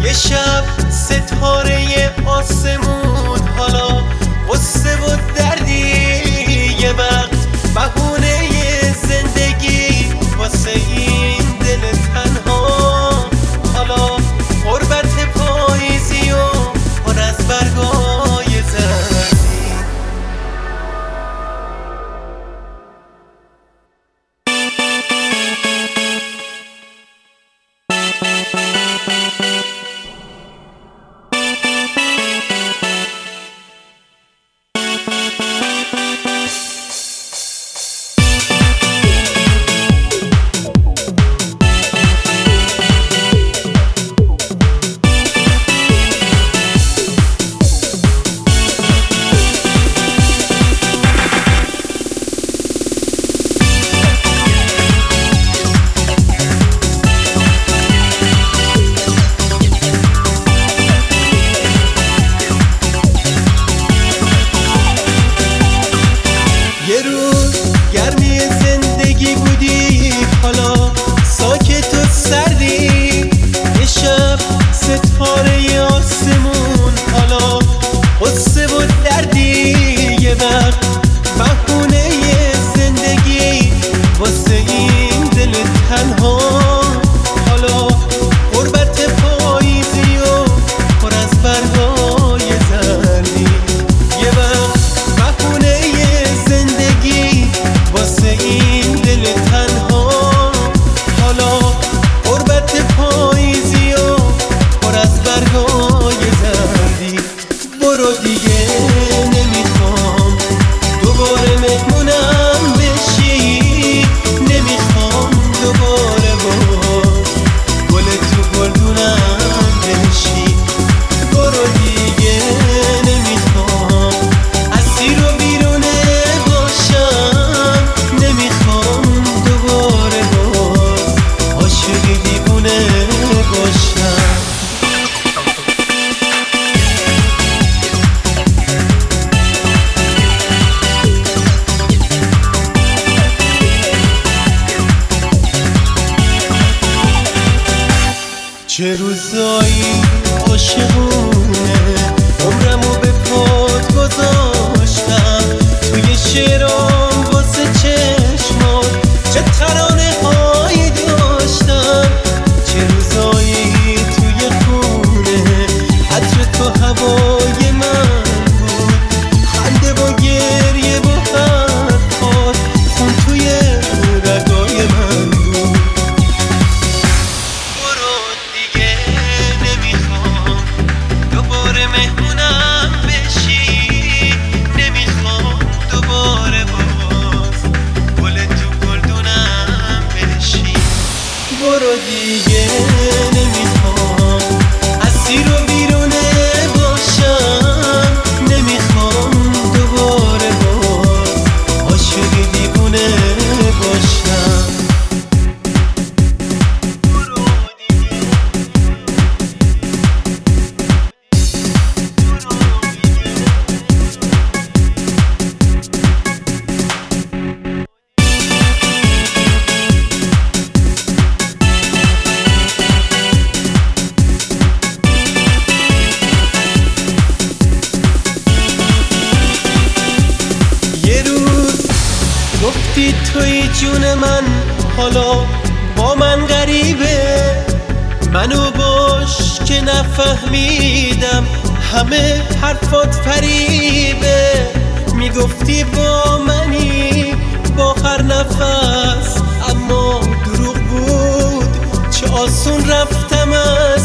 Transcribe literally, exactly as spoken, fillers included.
یه شب ستاره آسمون، حالا قصه و دردی، یه وقت بهونه زندگی واسه این دل تنها، حالا غربت پاییزی و پر از برگای زردی. یه روز گرمی زندگی بودی، حالا ساکت و سردی. یه شب ستاره آسمون، حالا قصه و دردی. یه وقت بهونه زندگی واسه این دل تنها، حالا غربت پاییزی و پر از برگای زردی. یه وقت بهونه زندگی واسه این دل تنها، حالا غربت پاییزی و پر از برگای زردی. برو دیگه نمیخوام دوباره مهمونم بشی، نمیخوام دوباره باز گل تو گلدونم بشی. برو دیگه نمیخوام اسیر و بیرونه باشم، نمیخوام دوباره باز عاشق دیوونه باشم. چه روزایی عاشقونه عمرمو به پات گذاشتم، توی شعرام واسه چشمات چه ترانه هایی داشتم. چه روزایی توی خونه عطر تو هوای من بود، خنده و گریه و حرفات خون توی رگای من بود. برو دیگه نمیخوام دوباره مهمونم بشی، نمیخوام دوباره باز گل تو گلدونم بشی. برو دیگه نمیخوام اسیر و بیرونه باشم، نمیخوام دوباره باز عاشق دیوونه باشم. گفتی توی جون من، حالا با من غریبه، منو باش که نفهمیدم همه حرفات فریبه. میگفتی با منی با هر نفس، اما دروغ بود چه آسون رفتم